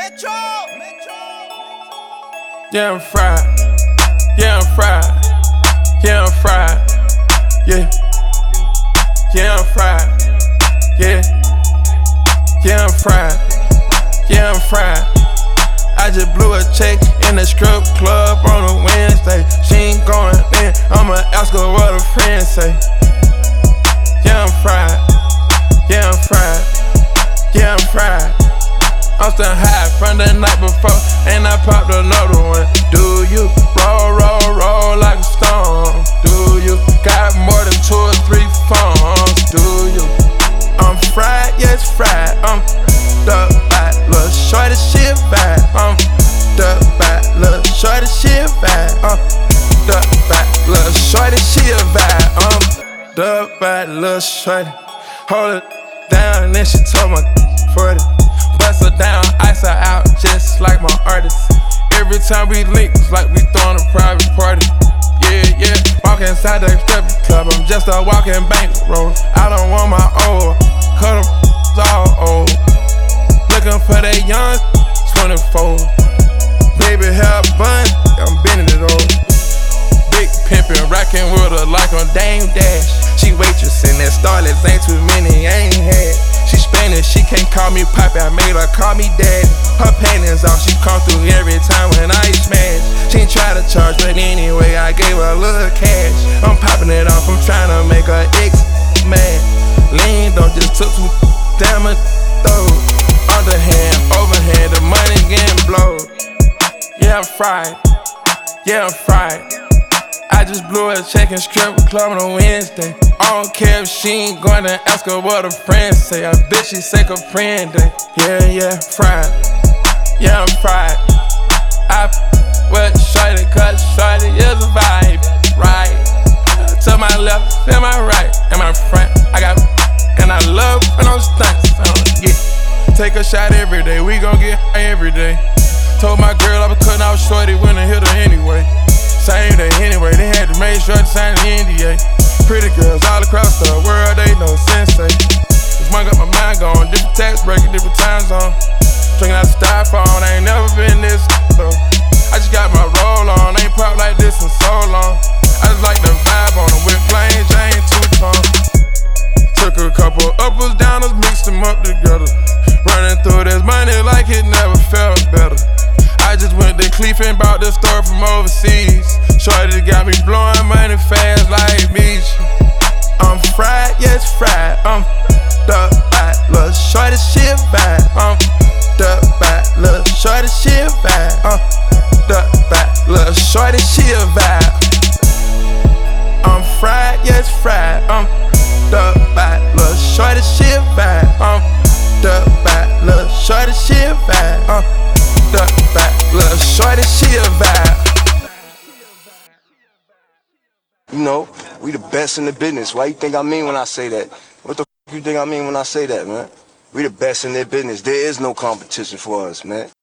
Yeah, I'm fried. Yeah, I'm fried. Yeah, I'm fried. Yeah. Yeah, I'm fried. Yeah. Yeah, I'm fried. Yeah, I'm fried. I just blew a check in the strip club on a Wednesday. She ain't going in, I'ma ask her what her friends say. Yeah, I'm fried. Yeah, I'm fried. Yeah, I'm fried. I'm still high from the night before, and I popped another one. Do you roll like a stone? Do you got more than 2 or 3 phones? Do you? I'm fried, yes fried. I'm the bad little shorty shit bad. I'm the bad little shorty shit bad. The bad little shorty shit bad. The bad little shorty. Hold it down and then she told my 40. Bust her down, ice her out, just like my artist. Every time we link, it's like we throwing a private party. Yeah, yeah. Walk inside the strip club, I'm just a walking bankroll. I don't want my old, cut them all old. Looking for that young 24. Baby hair bun, I'm bending it over. Big pimpin', rockin' with her like on Dame Dash. She waitressing at Starlets, ain't too many, I ain't had. She Spanish, she can't call me Poppy, I made her call me Daddy. Her panties off, she come through every time when I smash. She ain't try to charge, but anyway, I gave her a little cash. I'm popping it off, I'm trying to make her ex mad. Lean, don't just took some damn it, though. Underhand, overhand, the money getting blowed. Yeah, I'm fried. Yeah, I'm fried. I just blew a check and strip club on a Wednesday. I don't care if she ain't going to ask her what her friends say. I bet she sick of friend day. Yeah, yeah, fried. Yeah, I'm fried. I wet shorty, cause shorty is a vibe. Right. To my left, and my right, and my front. I got, and I love when I'm stunts. Yeah. Take a shot every day, we gon' get high every day. Told my girl I was cutting out shorty when I hit her anyway. Same day anyway, they had to make sure to sign the NDA. Pretty girls all across the world, they know sensei. This one got my mind going, different tax bracket, different time zone. Drinking out the styrofoam, I ain't never been this though. I just got my roll on, ain't pop like this in so long. I just like the vibe on them with plain Jane two-tone. Took a couple uppers, downers, mixed them up together. Running through this money like it never felt better. I just went to Cleef and bought the store from overseas. Shorty got me blowing money fast like me. I'm fried, yes fried. I'm the bad little shorty shit bad. I'm the bad little shorty shit bad. The bad little shorty shit bad. I'm fried, yes fried. I'm the bad little shorty shit bad. I'm the bad little shorty shit bad. The bad little shorty shit bad. You know, we the best in the business. Why you think I mean when I say that? What the f you think I mean when I say that, man? We the best in their business. There is no competition for us, man.